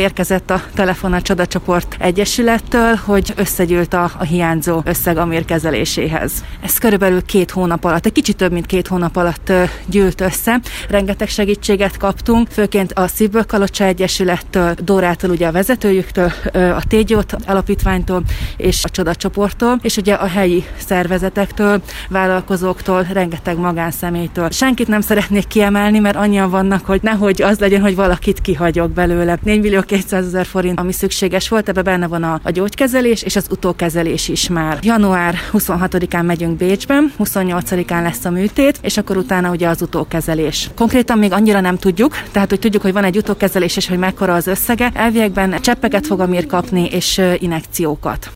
érkezett a telefon a Csodacsoport Egyesülettől, hogy összegyűlt a hiányzó összeg Amir kezeléséhez. Ez körülbelül 2 hónap alatt, egy kicsit több mint 2 hónap alatt gyűlt össze. Rengeteg segítséget kaptunk, főként a Szívből Kalocsa Egyesülettől, Dórától, ugye a vezetőjüktől, a Tégyót alapítványtól és a Csodacsoporttól, és ugye a helyi szervezetektől, vállalkozóktól, rengeteg magánszemélytől. Senkit nem szeretnék kiemelni, mert annyian vannak, hogy nehogy az legyen, hogy valakit kihagyok belőle. 4.200.000 forint, ami szükséges volt, ebbe benne van a gyógykezelés és az utókezelés is már. Január 26-án megyünk Bécsben, 28-án lesz a műtét, és akkor utána ugye az utókezelés. Konkrétan még annyira nem tudjuk, tehát hogy tudjuk, hogy van egy utókezelés és hogy mekkora az összege. Elviekben cseppeket fog Amir kapni és injekciókat.